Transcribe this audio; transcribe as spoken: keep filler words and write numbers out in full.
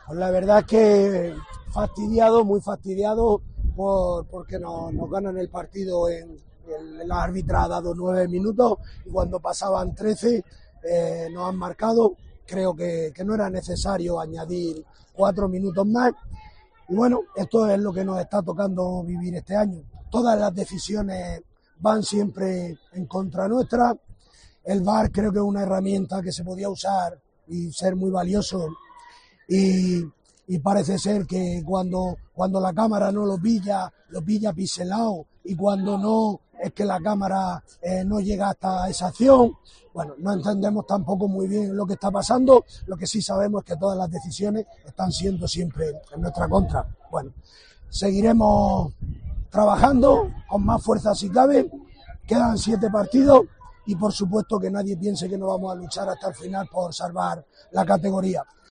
Pues la verdad es que fastidiado, muy fastidiado por, porque nos, nos ganan el partido en, en la árbitra ha dado nueve minutos y cuando pasaban trece eh, nos han marcado. Creo que, que no era necesario añadir cuatro minutos más. Y bueno, esto es lo que nos está tocando vivir este año. Todas las decisiones van siempre en contra nuestra. El V A R creo que es una herramienta que se podía usar y ser muy valioso y, y parece ser que cuando, cuando la cámara no lo pilla, lo pilla pixelado y cuando no es que la cámara eh, no llega hasta esa acción. Bueno, no entendemos tampoco muy bien lo que está pasando, lo que sí sabemos es que todas las decisiones están siendo siempre en nuestra contra. Bueno, seguiremos trabajando con más fuerza si cabe, quedan siete partidos y por supuesto que nadie piense que no vamos a luchar hasta el final por salvar la categoría.